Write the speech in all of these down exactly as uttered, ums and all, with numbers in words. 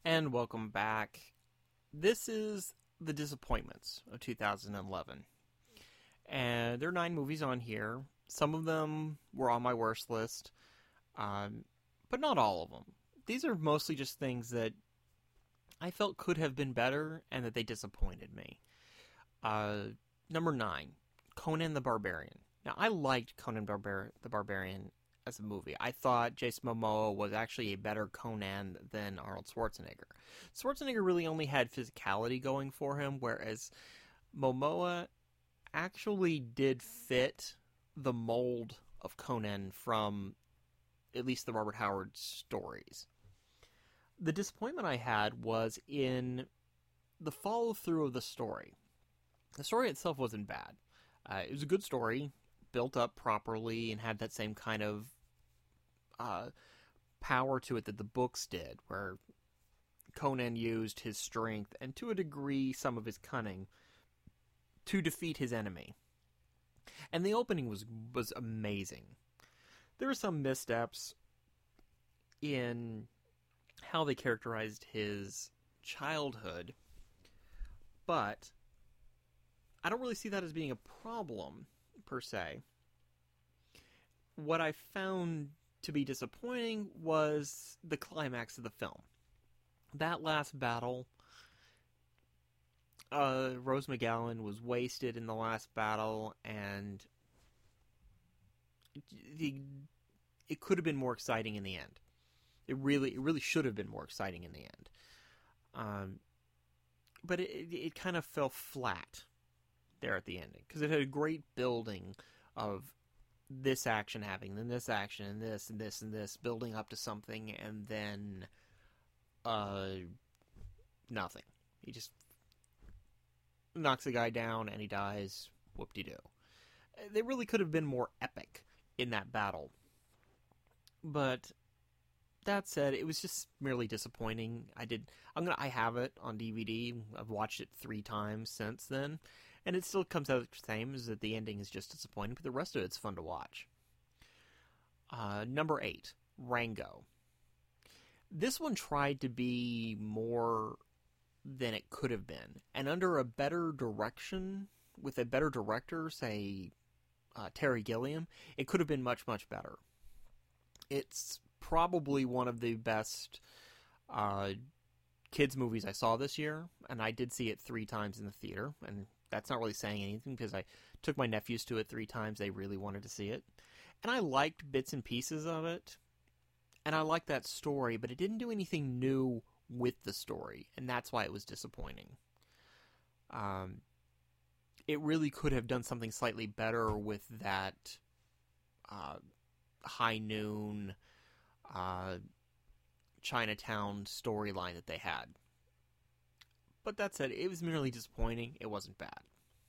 And welcome back. This is the disappointments of two thousand eleven. And there are nine movies on here. Some of them were on my worst list, um, but not all of them. These are mostly just things that I felt could have been better and that they disappointed me. Uh, number nine, Conan the Barbarian. Now, I liked Conan Barbar- the Barbarian as a movie. I thought Jason Momoa was actually a better Conan than Arnold Schwarzenegger. Schwarzenegger really only had physicality going for him, whereas Momoa actually did fit the mold of Conan from at least the Robert Howard stories. The disappointment I had was in the follow-through of the story. The story itself wasn't bad. Uh, it was a good story, built up properly, and had that same kind of uh, power to it that the books did, where Conan used his strength, and to a degree some of his cunning, to defeat his enemy. And the opening was was amazing. There were some missteps in how they characterized his childhood, but I don't really see that as being a problem, per se. What I found to be disappointing was the climax of the film. That last battle, uh, Rose McGowan was wasted in the last battle, and the, it could have been more exciting in the end. It really, it really should have been more exciting in the end. Um, but it, it, it kind of fell flat there at the ending, because it had a great building of this action happening, then this action, and this, and this, and this, building up to something, and then uh, nothing. He just knocks the guy down, and he dies. Whoop-de-doo. They really could have been more epic in that battle. But that said, it was just merely disappointing. I did. I'm gonna. I have it on D V D. I've watched it three times since then, and it still comes out the same. Is that the ending is just disappointing, but the rest of it's fun to watch. Uh, number eight, Rango. This one tried to be more than it could have been, and under a better direction, with a better director, say uh, Terry Gilliam, it could have been much much better. It's probably one of the best uh, kids movies I saw this year, and I did see it three times in the theater, and that's not really saying anything because I took my nephews to it three times. They really wanted to see it, and I liked bits and pieces of it, and I liked that story, but it didn't do anything new with the story, and that's why it was disappointing. Um, it really could have done something slightly better with that uh, High Noon Uh, Chinatown storyline that they had. But that said, it was merely disappointing. It wasn't bad.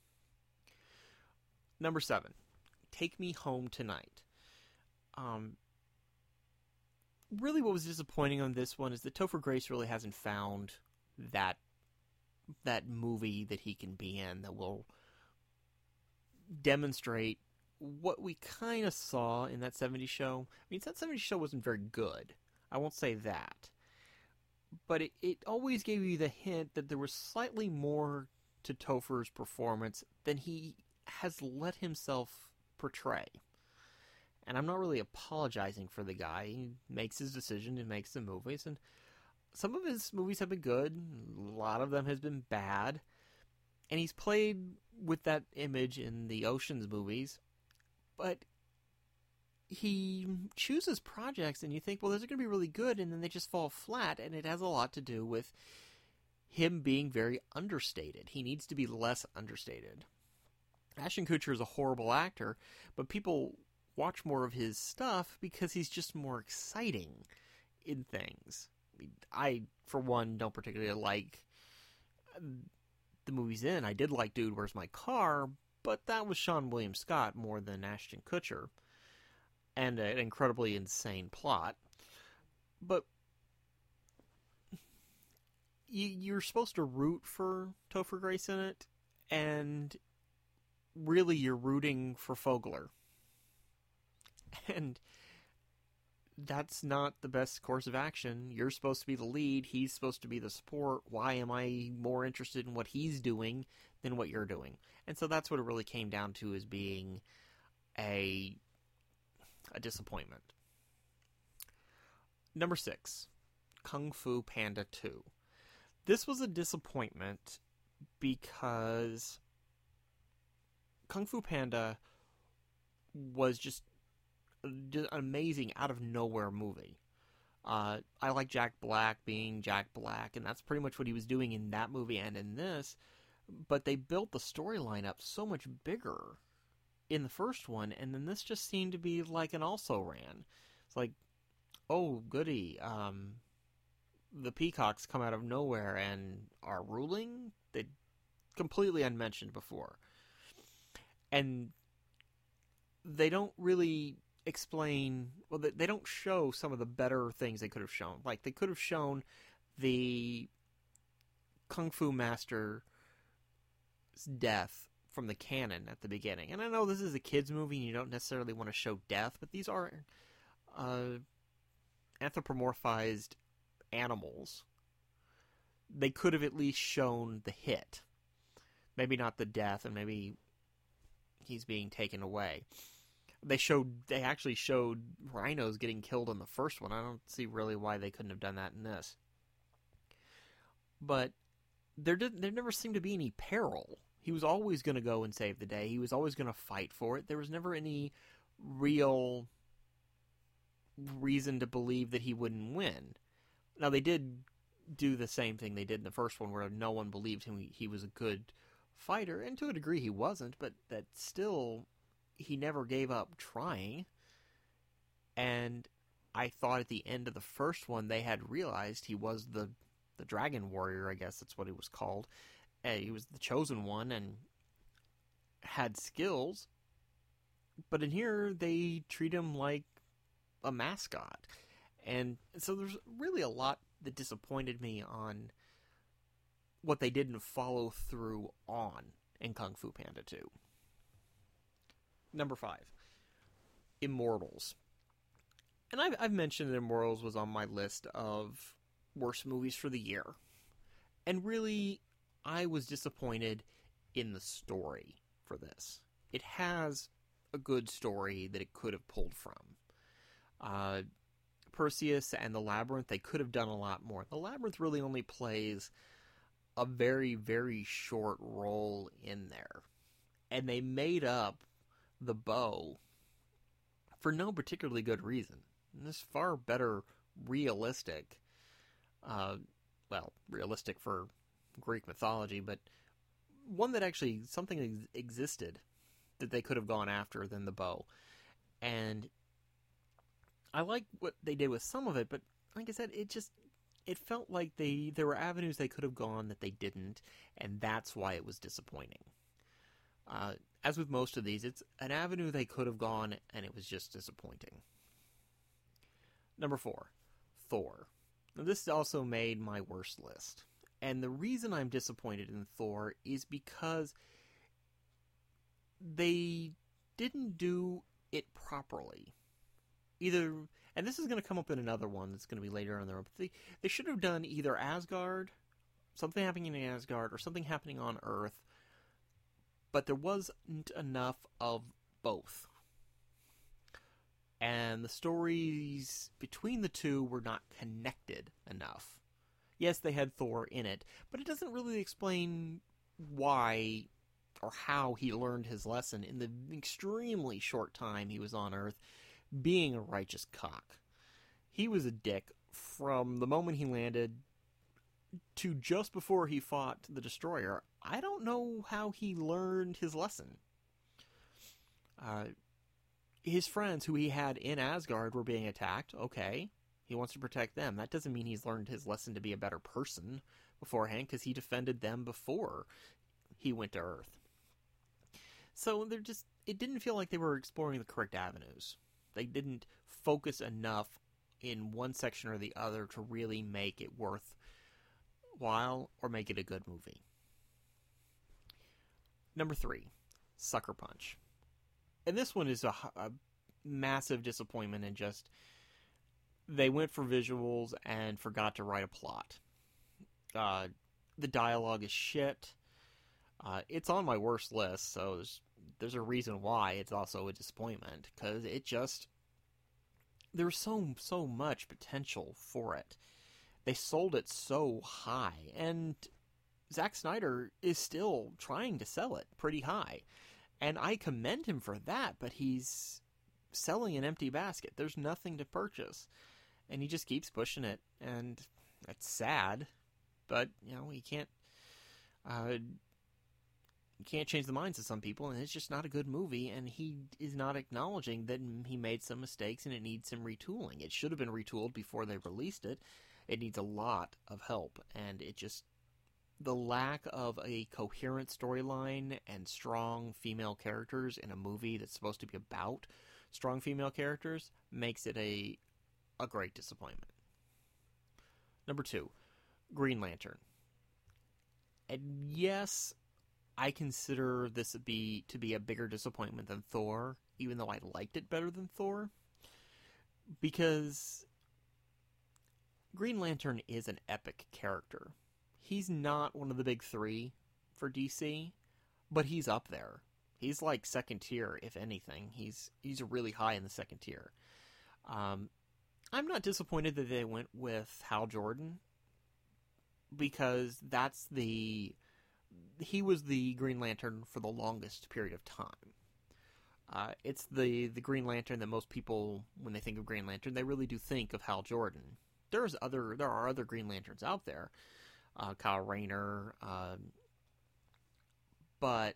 Number seven, Take Me Home Tonight. Um, really what was disappointing on this one is that Topher Grace really hasn't found that that movie that he can be in that will demonstrate what we kind of saw in that seventies show. I mean, that seventies show wasn't very good. I won't say that. But it, it always gave you the hint that there was slightly more to Topher's performance than he has let himself portray. And I'm not really apologizing for the guy. He makes his decision and makes the movies. And some of his movies have been good. A lot of them has been bad. And he's played with that image in the Ocean's movies. But he chooses projects and you think, well, those are going to be really good, and then they just fall flat, and it has a lot to do with him being very understated. He needs to be less understated. Ashton Kutcher is a horrible actor, but people watch more of his stuff because he's just more exciting in things. I, for one, don't particularly like the movies in. I did like Dude, Where's My Car? But that was Sean William Scott more than Ashton Kutcher. And an incredibly insane plot. But you, you're supposed to root for Topher Grace in it, and really you're rooting for Fogler. And that's not the best course of action. You're supposed to be the lead. He's supposed to be the support. Why am I more interested in what he's doing than what you're doing? And so that's what it really came down to, as being a a disappointment. Number six, Kung Fu Panda two. This was a disappointment because Kung Fu Panda was just an amazing out-of-nowhere movie. Uh, I like Jack Black being Jack Black, and that's pretty much what he was doing in that movie and in this, but they built the storyline up so much bigger in the first one, and then this just seemed to be like an also-ran. It's like, oh, goody, um, the peacocks come out of nowhere and are ruling? They completely unmentioned before. And they don't really explain, well, they don't show some of the better things they could have shown. Like, they could have shown the Kung Fu Master's death from the canon at the beginning. And I know this is a kid's movie and you don't necessarily want to show death, but these are uh, anthropomorphized animals. They could have at least shown the hit. Maybe not the death, and maybe he's being taken away. They showed, they actually showed rhinos getting killed in the first one. I don't see really why they couldn't have done that in this. But there did, there never seemed to be any peril. He was always going to go and save the day. He was always going to fight for it. There was never any real reason to believe that he wouldn't win. Now, they did do the same thing they did in the first one, where no one believed him. He was a good fighter, and to a degree he wasn't, but that still, he never gave up trying. And I thought at the end of the first one they had realized he was the the Dragon Warrior, I guess that's what he was called. And he was the chosen one and had skills. But in here they treat him like a mascot. And so there's really a lot that disappointed me on what they didn't follow through on in Kung Fu Panda two. Number five, Immortals. And I've, I've mentioned that Immortals was on my list of worst movies for the year. And really, I was disappointed in the story for this. It has a good story that it could have pulled from. Uh, Perseus and the Labyrinth, they could have done a lot more. The Labyrinth really only plays a very, very short role in there. And they made up the bow for no particularly good reason. And this far better realistic, uh, well, realistic for Greek mythology, but one that actually, something ex- existed that they could have gone after than the bow. And I like what they did with some of it, but like I said, it just, it felt like they there were avenues they could have gone that they didn't, and that's why it was disappointing. Uh, as with most of these, it's an avenue they could have gone, and it was just disappointing. Number four, Thor. Now, this also made my worst list. And the reason I'm disappointed in Thor is because they didn't do it properly. Either, and this is going to come up in another one that's going to be later on the road, but they, they should have done either Asgard, something happening in Asgard, or something happening on Earth, but there wasn't enough of both. And the stories between the two were not connected enough. Yes, they had Thor in it, but it doesn't really explain why or how he learned his lesson in the extremely short time he was on Earth being a righteous cock. He was a dick from the moment he landed to just before he fought the Destroyer. I don't know how he learned his lesson. Uh, his friends who he had in Asgard were being attacked. Okay, he wants to protect them. That doesn't mean he's learned his lesson to be a better person beforehand, because he defended them before he went to Earth. So they're just, it didn't feel like they were exploring the correct avenues. They didn't focus enough in one section or the other to really make it worthwhile or make it a good movie. Number three, Sucker Punch. And this one is a, a massive disappointment, and just, they went for visuals and forgot to write a plot. Uh, the dialogue is shit. Uh, it's on my worst list, so there's, there's a reason why it's also a disappointment, because it just... There's so, so much potential for it. They sold it so high, and Zack Snyder is still trying to sell it pretty high. And I commend him for that, but he's selling an empty basket. There's nothing to purchase. And he just keeps pushing it, and it's sad. But, you know, he can't... Uh, you can't change the minds of some people, and it's just not a good movie, and he is not acknowledging that he made some mistakes and it needs some retooling. It should have been retooled before they released it. It needs a lot of help, and it just... The lack of a coherent storyline and strong female characters in a movie that's supposed to be about strong female characters makes it a a great disappointment. Number two, Green Lantern. And yes, I consider this to be, to be a bigger disappointment than Thor, even though I liked it better than Thor, because Green Lantern is an epic character. He's not one of the big three for D C, but he's up there. He's like second tier, if anything. He's he's really high in the second tier. Um, I'm not disappointed that they went with Hal Jordan, because that's the... He was the Green Lantern for the longest period of time. Uh, it's the, the Green Lantern that most people, when they think of Green Lantern, they really do think of Hal Jordan. There's other there are other Green Lanterns out there. Uh, Kyle Rayner, um, but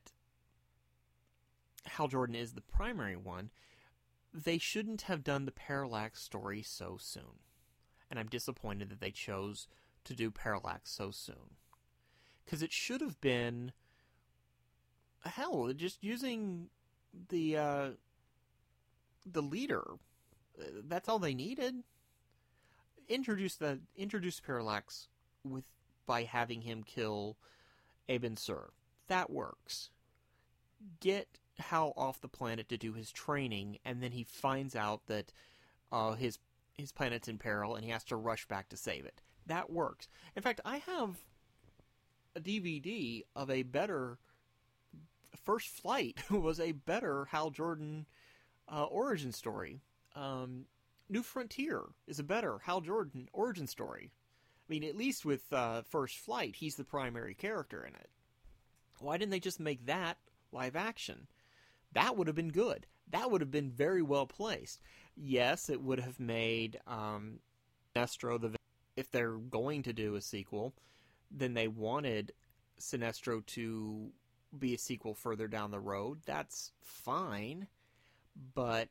Hal Jordan is the primary one. They shouldn't have done the Parallax story so soon, and I'm disappointed that they chose to do Parallax so soon, because it should have been, hell, just using the uh, the leader. That's all they needed. Introduce the introduce Parallax with. By having him kill Abin Sur. That works. Get Hal off the planet to do his training, and then he finds out that uh, his his planet's in peril, and he has to rush back to save it. That works. In fact, I have a D V D of a better... First Flight was a better Hal Jordan uh, origin story. Um, New Frontier is a better Hal Jordan origin story. I mean, at least with uh, First Flight, he's the primary character in it. Why didn't they just make that live action? That would have been good. That would have been very well placed. Yes, it would have made um, Sinestro the... If they're going to do a sequel, then they wanted Sinestro to be a sequel further down the road. That's fine, but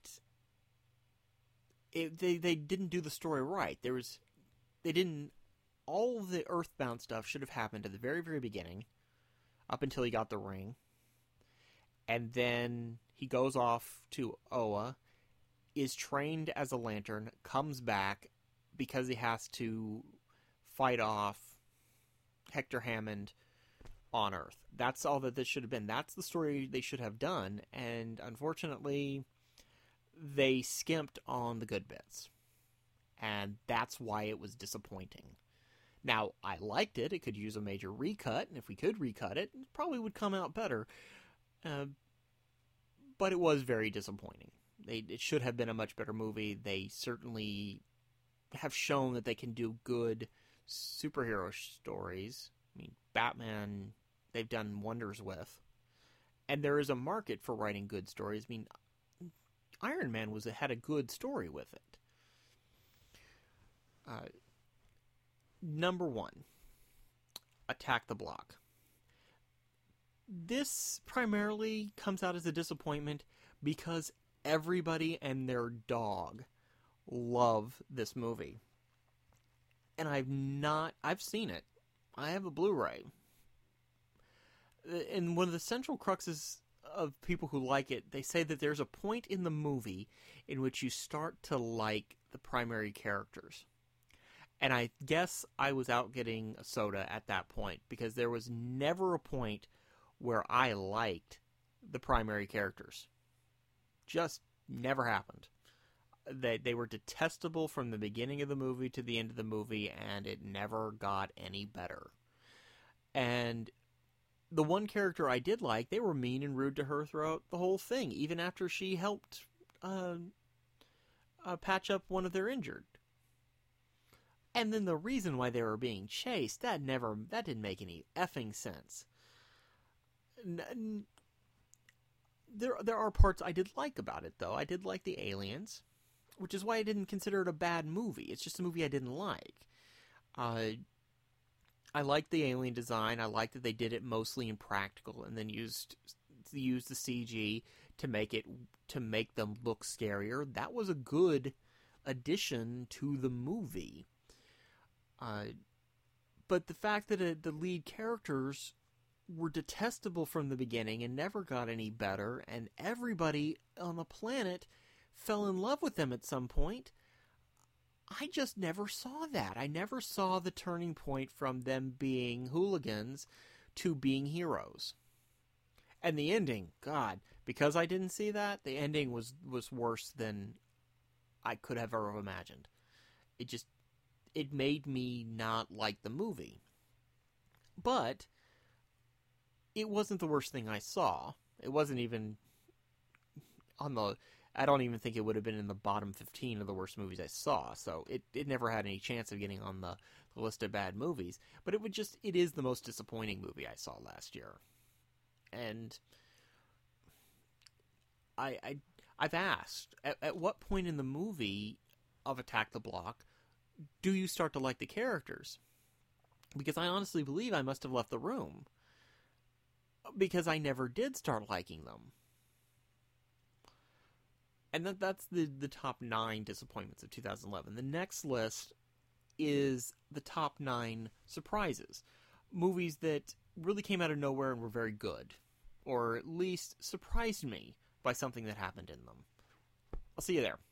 it, they they didn't do the story right. There was... They didn't... All the Earthbound stuff should have happened at the very, very beginning, up until he got the ring. And then he goes off to Oa, is trained as a Lantern, comes back because he has to fight off Hector Hammond on Earth. That's all that this should have been. That's the story they should have done, and unfortunately, they skimped on the good bits. And that's why it was disappointing. Now, I liked it. It could use a major recut, and if we could recut it, it probably would come out better. Uh, but it was very disappointing. They, it should have been a much better movie. They certainly have shown that they can do good superhero stories. I mean, Batman, they've done wonders with. And there is a market for writing good stories. I mean, Iron Man was had a good story with it. Uh, number one, Attack the Block. This primarily comes out as a disappointment because everybody and their dog love this movie. And I've not... I've seen it. I have a Blu-ray. And one of the central cruxes of people who like it, they say that there's a point in the movie in which you start to like the primary characters. And I guess I was out getting a soda at that point, because there was never a point where I liked the primary characters. Just never happened. They, they were detestable from the beginning of the movie to the end of the movie, and it never got any better. And the one character I did like, they were mean and rude to her throughout the whole thing, even after she helped uh, uh, patch up one of their injured. And then the reason why they were being chased, that never, that didn't make any effing sense. N- n- there, there are parts I did like about it, though. I did like the aliens, which is why I didn't consider it a bad movie. It's just a movie I didn't like. Uh, I liked the alien design. I liked that they did it mostly in practical, and then used used the C G to make it to make them look scarier. That was a good addition to the movie. Uh, but the fact that uh, the lead characters were detestable from the beginning and never got any better, and everybody on the planet fell in love with them at some point, I just never saw that. I never saw the turning point from them being hooligans to being heroes. And the ending, God, because I didn't see that, the ending was, was worse than I could have ever imagined. It just, it made me not like the movie. But it wasn't the worst thing I saw. It wasn't even on the... I don't even think it would have been in the bottom fifteen of the worst movies I saw. So it, it never had any chance of getting on the, the list of bad movies. But it would just... It is the most disappointing movie I saw last year. And I, I, I've asked, at, at what point in the movie of Attack the Block do you start to like the characters? Because I honestly believe I must have left the room. Because I never did start liking them. And that, that's the, the top nine disappointments of two thousand eleven. The next list is the top nine surprises. Movies that really came out of nowhere and were very good. Or at least surprised me by something that happened in them. I'll see you there.